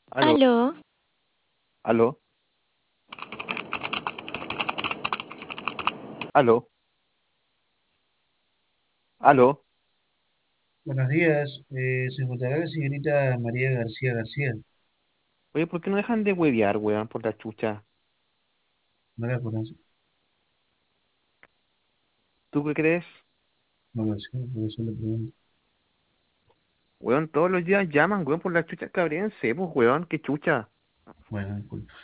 Aló, Aló, aló, aló, aló. Buenos días, se encontrará la señorita María García García. Oye, ¿por qué no dejan de huevear, weón, por la chucha? No la conoce, ¿Tú qué crees? no lo sé, por eso le pregunto. Weón, todos los días llaman, weón, por la chucha cabrense, pues, weón, qué chucha. Bueno, disculpe.